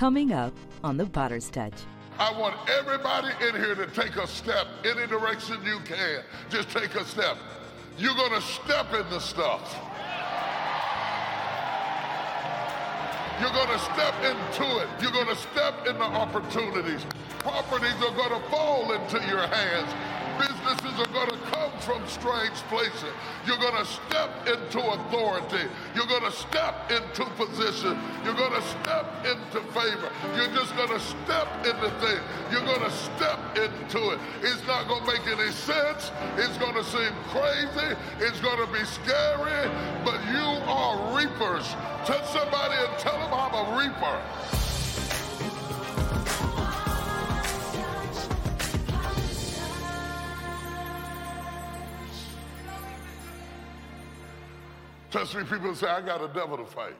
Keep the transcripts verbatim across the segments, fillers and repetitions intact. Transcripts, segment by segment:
Coming up on The Potter's Touch. I want everybody in here to take a step any direction you can. Just take a step. You're going to step into stuff. You're going to step into it. You're going to step into opportunities. Properties are going to fall into your hands. Businesses are going to come from strange places. You're going to step into authority. You're going to step into position. You're going to step into favor. You're just going to step into things. You're going to step into it. It's not going to make any sense. It's going to seem crazy. It's going to be scary. But you are reapers. Touch somebody and tell them I'm a reaper. Touch three people and say, I got a devil to fight.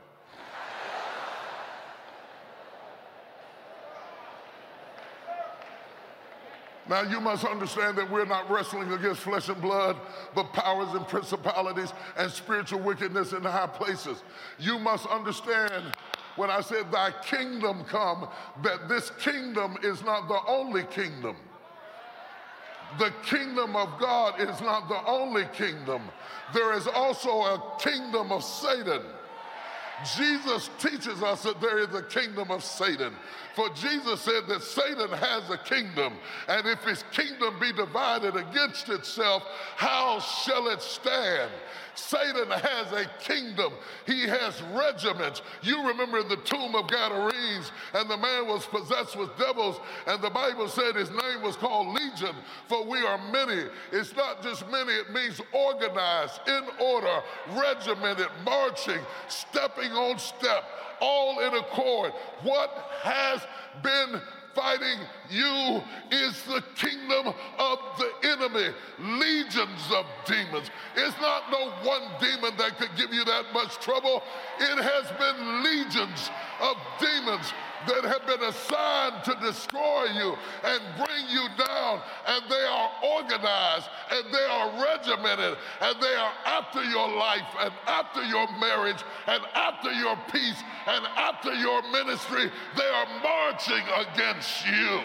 Now you must understand that we're not wrestling against flesh and blood, but powers and principalities and spiritual wickedness in the high places. You must understand when I said thy kingdom come, that this kingdom is not the only kingdom. The kingdom of God is not the only kingdom. There is also a kingdom of Satan. Jesus teaches us that there is a kingdom of Satan. For Jesus said that Satan has a kingdom, and if his kingdom be divided against itself, how shall it stand? Satan has a kingdom. He has regiments. You remember the tomb of Gadarenes, and the man was possessed with devils, and the Bible said his name was called Legion, for we are many. It's not just many, it means organized, in order, regimented, marching, stepping on step, all in accord. What has been fighting you is the kingdom of the enemy. Legions of demons. It's not no one demon that could give you that much trouble. It has been legions of demons that have been assigned to destroy you and bring you down, and they are organized, and they are regimented, and they are after your life, and after your marriage, and after your peace, and after your ministry. They are marching against you.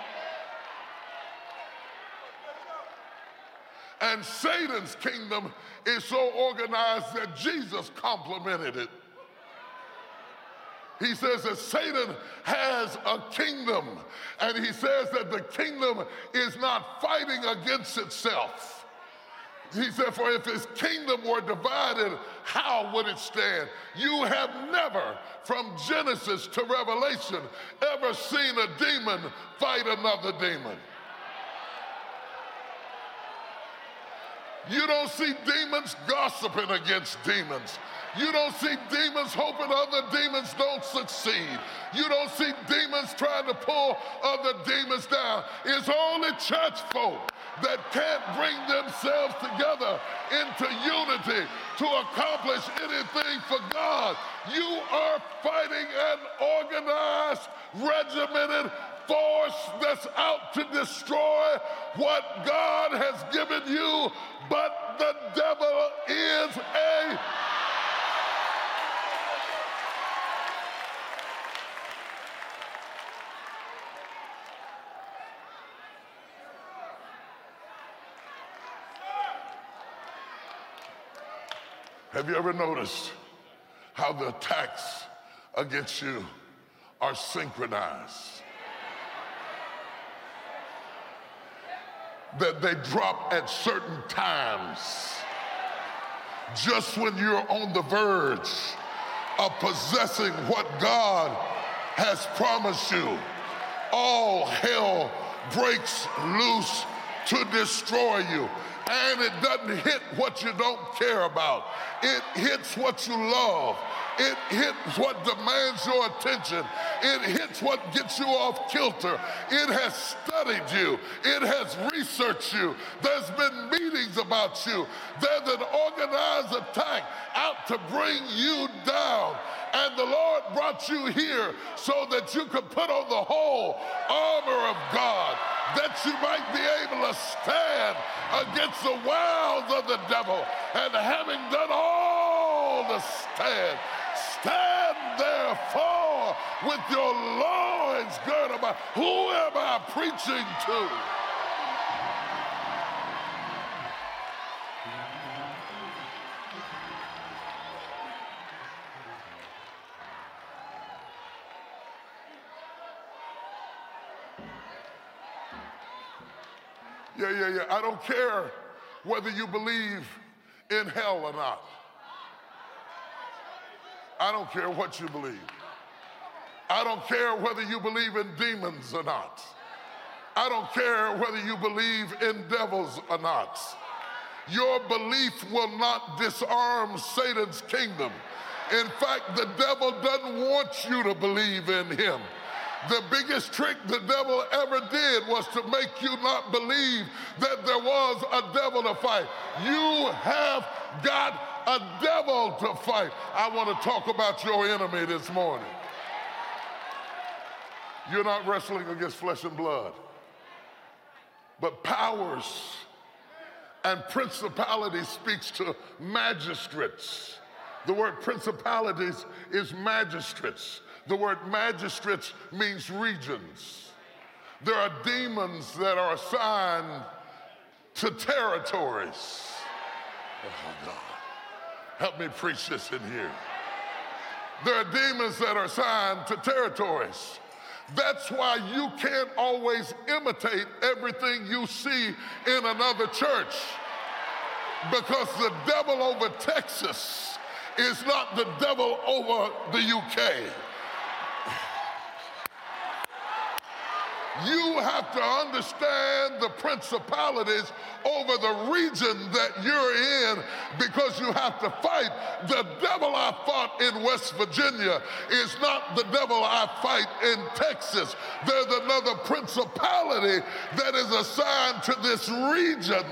And Satan's kingdom is so organized that Jesus complemented it. He says that Satan has a kingdom, and he says that the kingdom is not fighting against itself. He said, for if his kingdom were divided, how would it stand? You have never, from Genesis to Revelation, ever seen a demon fight another demon. You don't see demons gossiping against demons. You don't see demons hoping other demons don't succeed. You don't see demons trying to pull other demons down. It's only church folk that can't bring themselves together into unity to accomplish anything for God. You are fighting an organized, regimented force that's out to destroy what God has given you, but the devil is a Have you ever noticed how the attacks against you are synchronized? That they drop at certain times, just when you're on the verge of possessing what God has promised you. All hell breaks loose to destroy you. And it doesn't hit what you don't care about. It hits what you love. It hits what demands your attention. It hits what gets you off kilter. It has studied you. It has researched you. There's been meetings about you. There's an organized attack out to bring you down. And the Lord brought you here so that you could put on the whole armor of God, that you might be able to stand against the wiles of the devil. And having done all to stand, Stand therefore with your loins girded about. Who am I preaching to? Yeah, yeah, yeah. I don't care whether you believe in hell or not. I don't care what you believe. I don't care whether you believe in demons or not. I don't care whether you believe in devils or not. Your belief will not disarm Satan's kingdom. In fact, the devil doesn't want you to believe in him. The biggest trick the devil ever did was to make you not believe that there was a devil to fight. You have got a devil to fight. I want to talk about your enemy this morning. You're not wrestling against flesh and blood, but powers and principalities speaks to magistrates. The word principalities is magistrates. The word magistrates means regions. There are demons that are assigned to territories. Oh, God. Help me preach this in here. There are demons that are assigned to territories. That's why you can't always imitate everything you see in another church, because the devil over Texas is not the devil over the U K. You have to understand the principalities over the region that you're in, because you have to fight. The devil I fought in West Virginia is not the devil I fight in Texas. There's another principality that is assigned to this region.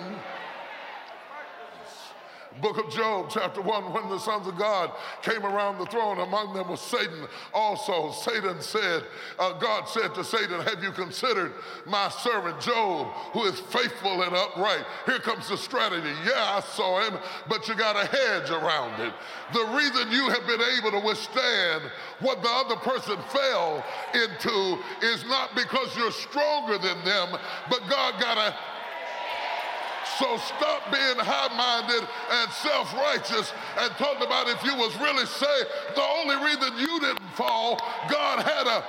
Book of Job, chapter one, when the sons of God came around the throne, among them was Satan also. Satan said, uh, God said to Satan, have you considered my servant Job, who is faithful and upright? Here comes the strategy. Yeah, I saw him, but you got a hedge around it. The reason you have been able to withstand what the other person fell into is not because you're stronger than them, but God got a So stop being high-minded and self-righteous and talk about if you was really saved. The only reason you didn't fall, God had a...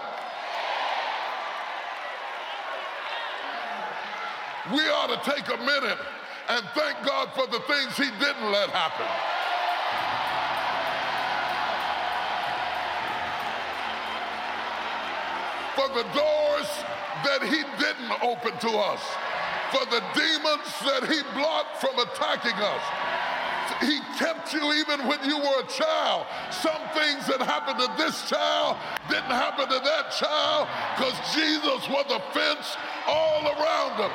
We ought to take a minute and thank God for the things he didn't let happen. For the doors that he didn't open to us. For the demons that he blocked from attacking us. He kept you even when you were a child. Some things that happened to this child didn't happen to that child because Jesus was a fence all around them.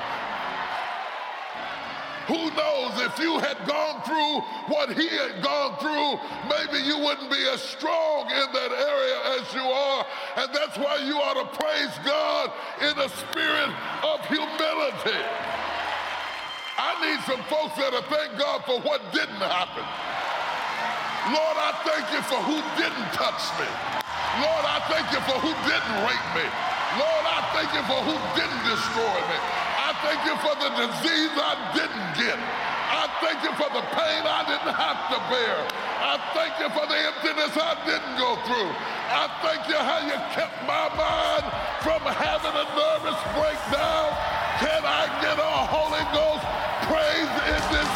Who knows, if you had gone through what he had gone through, maybe you wouldn't be as strong in that area as you are. And that's why you ought to praise God in a spirit of humility. I need some folks that'll thank God for what didn't happen. Lord, I thank you for who didn't touch me. Lord, I thank you for who didn't rape me. Lord, I thank you for who didn't destroy me. I thank you for the disease I didn't get. I thank you for the pain I didn't have to bear. I thank you for the emptiness I didn't go through. I thank you how you kept my mind from having a nervous breakdown. Can I get a Holy Ghost praise in this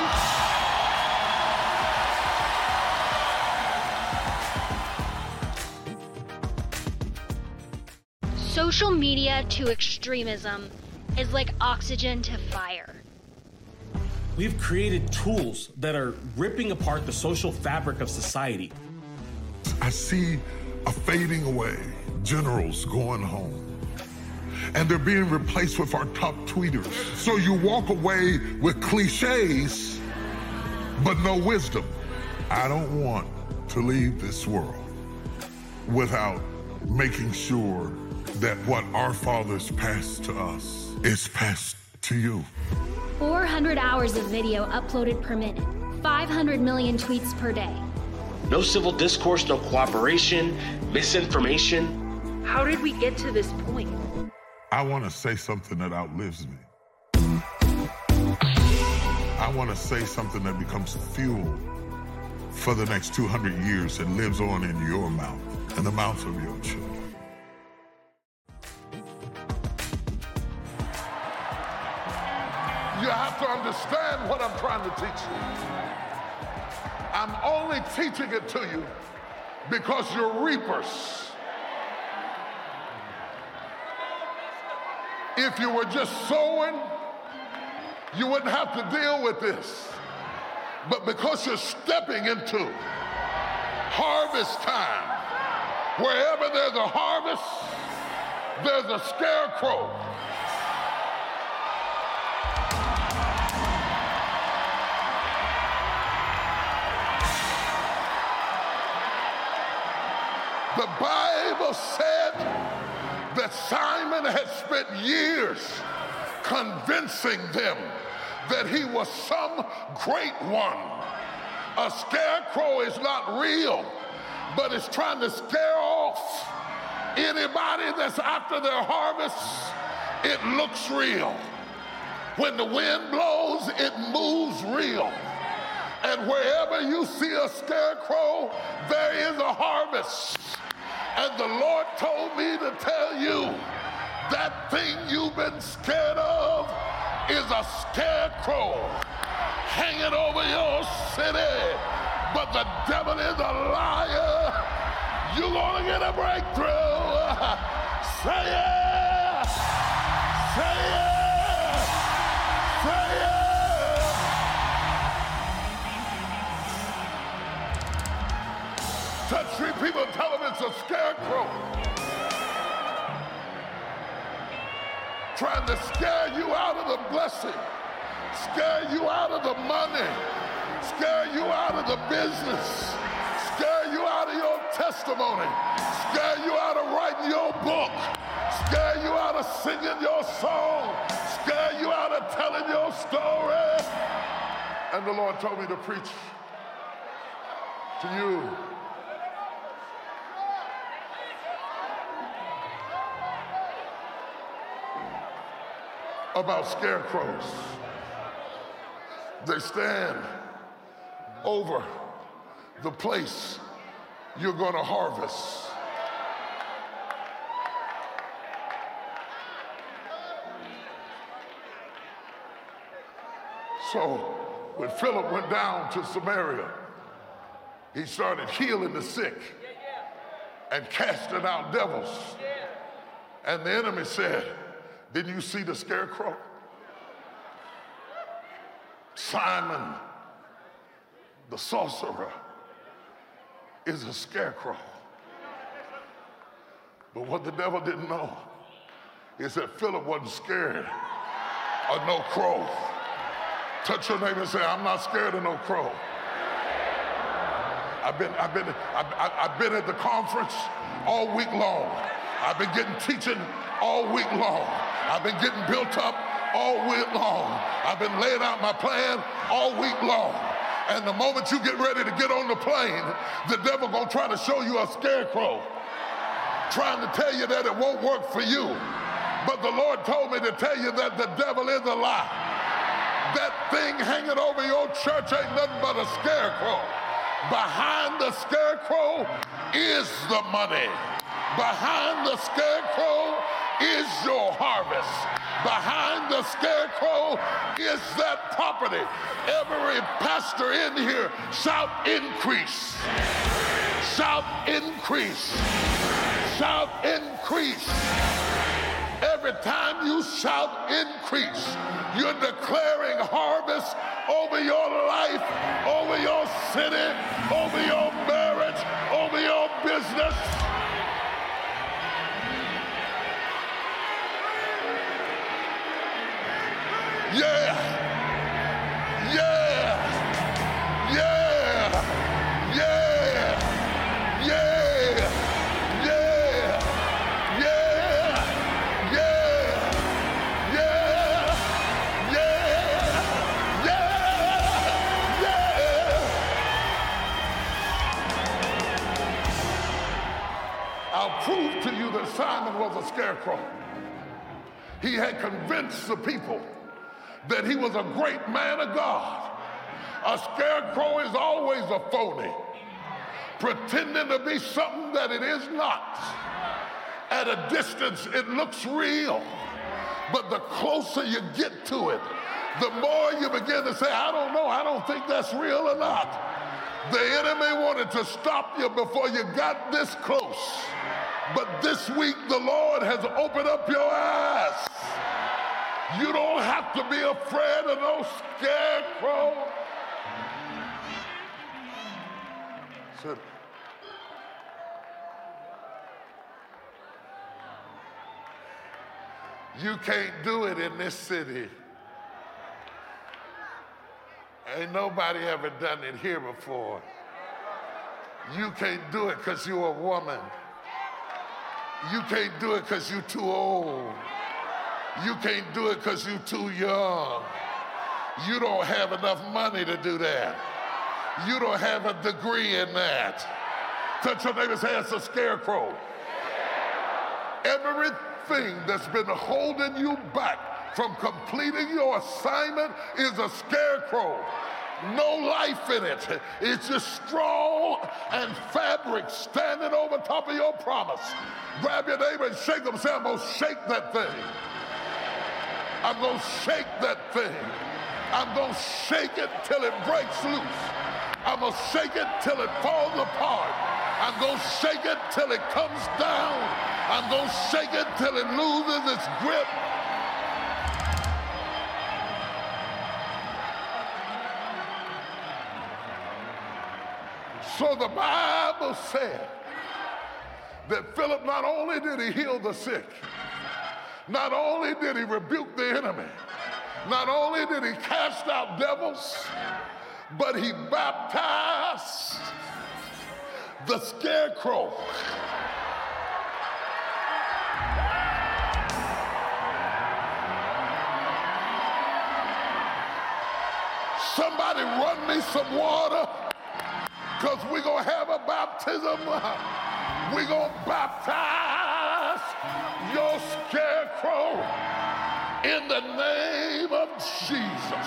place? Social media to extremism is like oxygen to fire. We've created tools that are ripping apart the social fabric of society. I see a fading away, generals going home, and they're being replaced with our top tweeters. So you walk away with cliches, but no wisdom. I don't want to leave this world without making sure that what our fathers passed to us is passed to you. four hundred hours of video uploaded per minute, five hundred million tweets per day. No civil discourse, no cooperation, misinformation. How did we get to this point? I want to say something that outlives me. I want to say something that becomes fuel for the next two hundred years and lives on in your mouth and the mouths of your children. You have to understand what I'm trying to teach you. I'm only teaching it to you because you're reapers. If you were just sowing, you wouldn't have to deal with this. But because you're stepping into harvest time, wherever there's a harvest, there's a scarecrow. The Bible said that Simon had spent years convincing them that he was some great one. A scarecrow is not real, but it's trying to scare off anybody that's after their harvest. It looks real. When the wind blows, it moves real. And wherever you see a scarecrow, there is a harvest. And the Lord told me to tell you that thing you've been scared of is a scarecrow hanging over your city. But the devil is a liar. You're gonna get a breakthrough. Say it! Say it! Say it! Touch three people and tell them it's a scarecrow. Trying to scare you out of the blessing, scare you out of the money, scare you out of the business, scare you out of your testimony, scare you out of writing your book, scare you out of singing your song, scare you out of telling your story. And the Lord told me to preach to you. About scarecrows. They stand over the place you're going to harvest. So when Philip went down to Samaria, he started healing the sick and casting out devils. And the enemy said, didn't you see the scarecrow? Simon, the sorcerer, is a scarecrow. But what the devil didn't know is that Philip wasn't scared of no crow. Touch your neighbor and say, I'm not scared of no crow. I've been, I've been, I've, I've been at the conference all week long. I've been getting teaching all week long. I've been getting built up all week long. I've been laying out my plan all week long. And the moment you get ready to get on the plane, the devil gonna try to show you a scarecrow, trying to tell you that it won't work for you. But the Lord told me to tell you that the devil is a lie. That thing hanging over your church ain't nothing but a scarecrow. Behind the scarecrow is the money. Behind the scarecrow is your harvest. Behind the scarecrow is that property. Every pastor in here, shout increase. Shout increase. Shout increase. Every time you shout increase, you're declaring harvest over your life, over your city, over your marriage, over your business. Yeah, yeah, yeah, yeah, yeah, yeah, yeah, yeah, yeah, yeah, yeah, yeah. you that Simon was a scarecrow. He had convinced the people that he was a great man of God. A scarecrow is always a phony, pretending to be something that it is not. At a distance, it looks real, but the closer you get to it, the more you begin to say, I don't know, I don't think that's real or not. The enemy wanted to stop you before you got this close. But this week, the Lord has opened up your eyes. You don't have to be afraid of no scarecrow. So, you can't do it in this city. Ain't nobody ever done it here before. You can't do it because you're a woman. You can't do it because you're too old. You can't do it because you're too young. You don't have enough money to do that. You don't have a degree in that. Touch your neighbor's hand, it's a scarecrow. Everything that's been holding you back from completing your assignment is a scarecrow. No life in it. It's just straw and fabric standing over top of your promise. Grab your neighbor and shake them. Say, I'm going to shake that thing. I'm going to shake that thing. I'm going to shake it till it breaks loose. I'm going to shake it till it falls apart. I'm going to shake it till it comes down. I'm going to shake it till it loses its grip. So the Bible said that Philip, not only did he heal the sick, not only did he rebuke the enemy, not only did he cast out devils, but he baptized the scarecrow. Somebody run me some water, because we're going to have a baptism. We're going to baptize your scarecrow in the name of Jesus.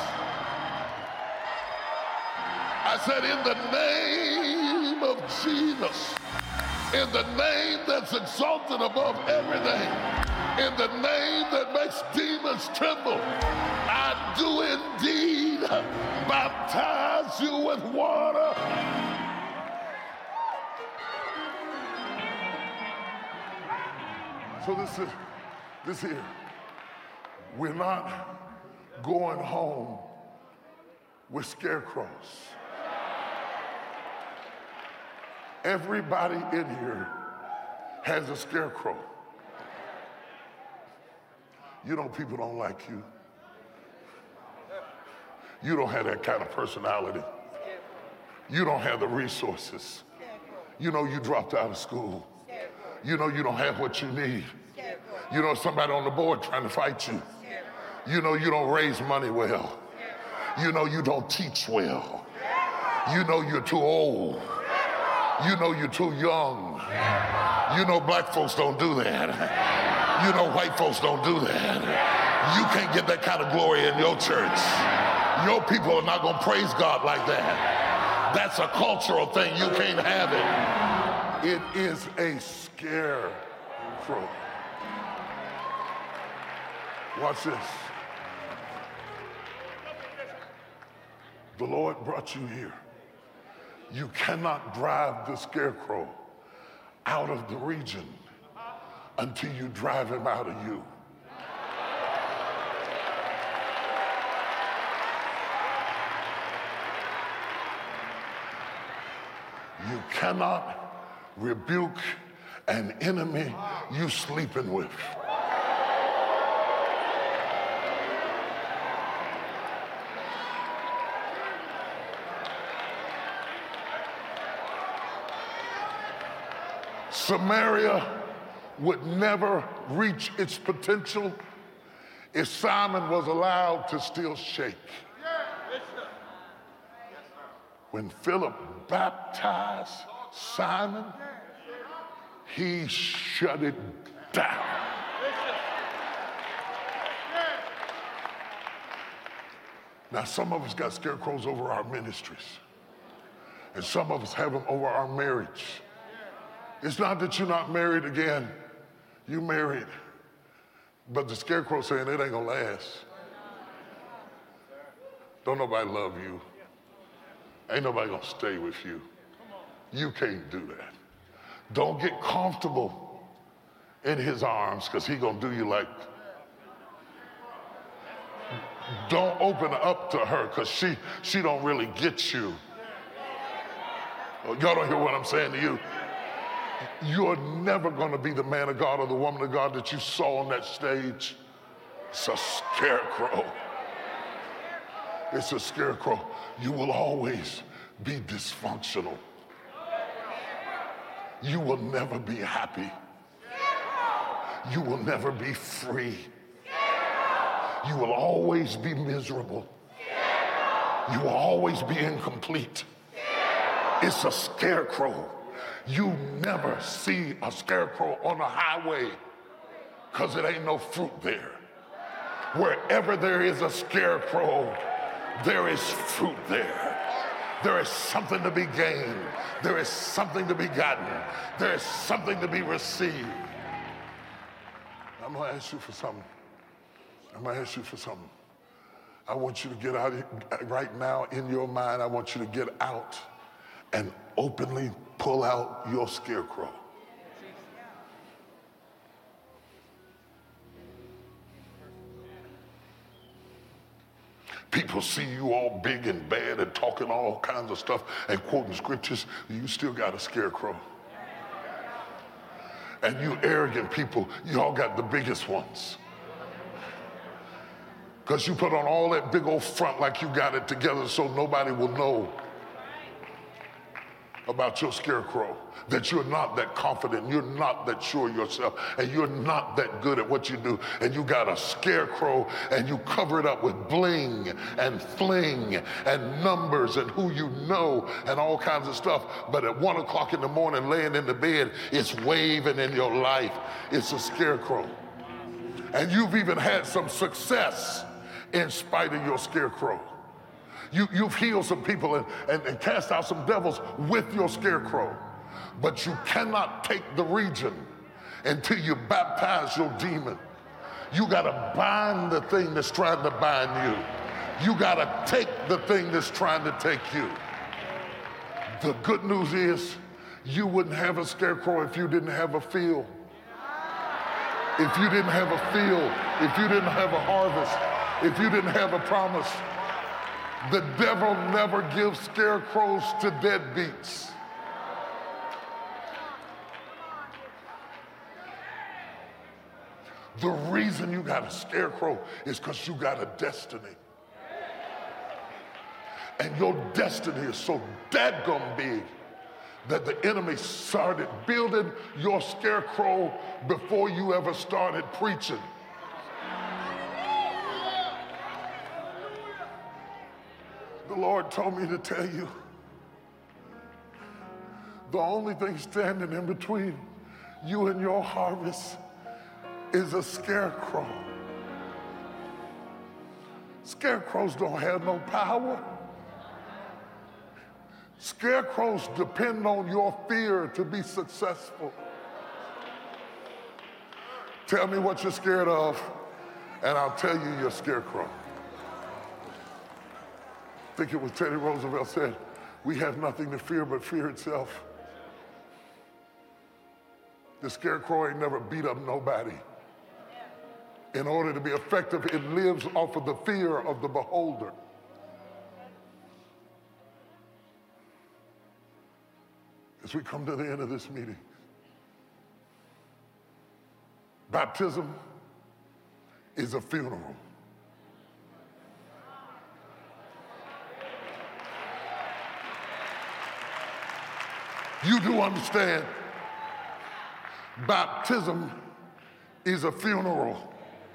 I said, in the name of Jesus. In the name that's exalted above everything. In the name that makes demons tremble. I do indeed baptize you with water. So this is, this here, we're not going home with scarecrows. Everybody in here has a scarecrow. You know people don't like you. You don't have that kind of personality. You don't have the resources. You know you dropped out of school. You know you don't have what you need. You know somebody on the board trying to fight you. You know you don't raise money well. You know you don't teach well. You know you're too old. You know you're too young. You know black folks don't do that. You know white folks don't do that. You can't get that kind of glory in your church. Your people are not going to praise God like that. That's a cultural thing. You can't have it. It is a scarecrow. Watch this. The Lord brought you here. You cannot drive the scarecrow out of the region until you drive him out of you. You cannot rebuke an enemy you sleeping with. Samaria would never reach its potential if Simon was allowed to still shake. When Philip baptized Simon, he shut it down. Now, some of us got scarecrows over our ministries, and some of us have them over our marriage. It's not that you're not married again. You married, but the scarecrow saying it ain't gonna last. Don't nobody love you. Ain't nobody gonna stay with you. You can't do that. Don't get comfortable in his arms, because he gonna do you like. Don't open up to her, because she, she don't really get you. Oh, y'all don't hear what I'm saying to you? You're never gonna be the man of God or the woman of God that you saw on that stage. It's a scarecrow. It's a scarecrow. You will always be dysfunctional. You will never be happy. You will never be free. You will always be miserable. You will always be incomplete. It's a scarecrow. You never see a scarecrow on a highway because it ain't no fruit there. Wherever there is a scarecrow, there is fruit there. There is something to be gained. There is something to be gotten. There is something to be received. I'm gonna ask you for something. I'm gonna ask you for something. I want you to get out right now in your mind. I want you to get out and openly pull out your scarecrow. People see you all big and bad and talking all kinds of stuff and quoting scriptures. You still got a scarecrow. And you arrogant people, you all got the biggest ones. Because you put on all that big old front like you got it together so nobody will know about your scarecrow, that you're not that confident, you're not that sure of yourself, and you're not that good at what you do, and you got a scarecrow and you cover it up with bling and fling and numbers and who you know and all kinds of stuff, but at one o'clock in the morning laying in the bed, it's waving in your life. It's a scarecrow. And you've even had some success in spite of your scarecrow. You, you've healed some people and, and, and cast out some devils with your scarecrow. But you cannot take the region until you baptize your demon. You gotta bind the thing that's trying to bind you. You gotta take the thing that's trying to take you. The good news is you wouldn't have a scarecrow if you didn't have a field. If you didn't have a field, if you didn't have a harvest, if you didn't have a promise. The devil never gives scarecrows to deadbeats. The reason you got a scarecrow is because you got a destiny. And your destiny is so dadgum big that the enemy started building your scarecrow before you ever started preaching. The Lord told me to tell you, the only thing standing in between you and your harvest is a scarecrow. Scarecrows don't have no power. Scarecrows depend on your fear to be successful. Tell me what you're scared of, and I'll tell you your scarecrow. I think it was Teddy Roosevelt said, we have nothing to fear but fear itself. The scarecrow ain't never beat up nobody. In order to be effective, it lives off of the fear of the beholder. As we come to the end of this meeting, baptism is a funeral. You do understand, baptism is a funeral.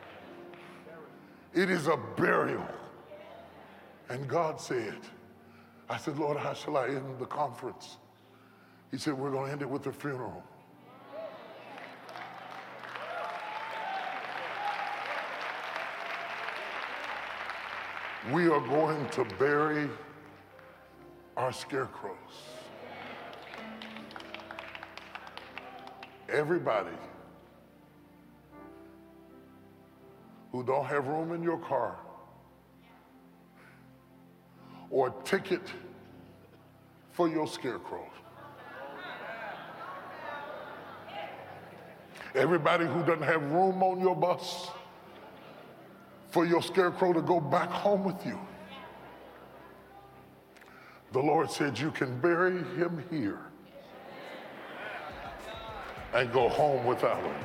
It is a burial. And God said, I said, Lord, how shall I end the conference? He said, we're going to end it with a funeral. we are going to bury our scarecrows. Everybody who don't have room in your car or a ticket for your scarecrow. Everybody who doesn't have room on your bus for your scarecrow to go back home with you. The Lord said you can bury him here and go home without him.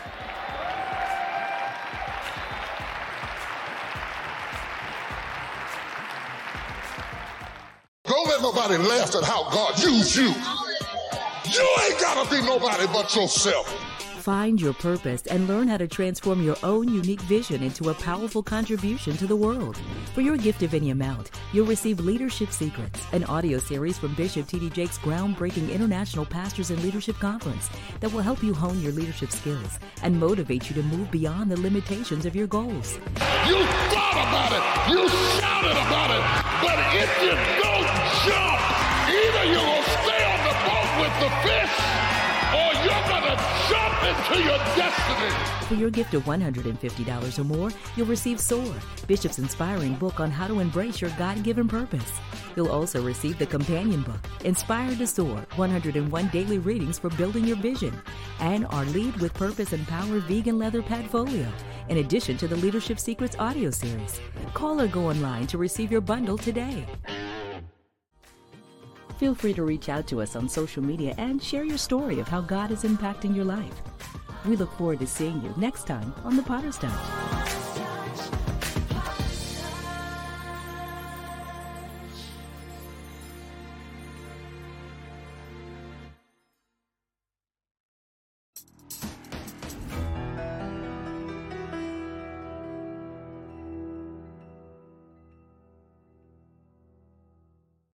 Don't let nobody laugh at how God used you. You ain't gotta be nobody but yourself. Find your purpose and learn how to transform your own unique vision into a powerful contribution to the world. For your gift of any amount, you'll receive Leadership Secrets, an audio series from Bishop T D Jakes' groundbreaking International Pastors and Leadership Conference that will help you hone your leadership skills and motivate you to move beyond the limitations of your goals. You thought about it, you shouted about it, but if you don't jump, either you're going to stay on the boat with the fish, or you're going to jump into your destiny. For your gift of one hundred fifty dollars or more, you'll receive Soar, Bishop's inspiring book on how to embrace your God-given purpose. You'll also receive the companion book, Inspired to Soar, one hundred one Daily Readings for Building Your Vision, and our Lead with Purpose and Power Vegan Leather Padfolio, in addition to the Leadership Secrets audio series. Call or go online to receive your bundle today. Feel free to reach out to us on social media and share your story of how God is impacting your life. We look forward to seeing you next time on The Potter's Touch.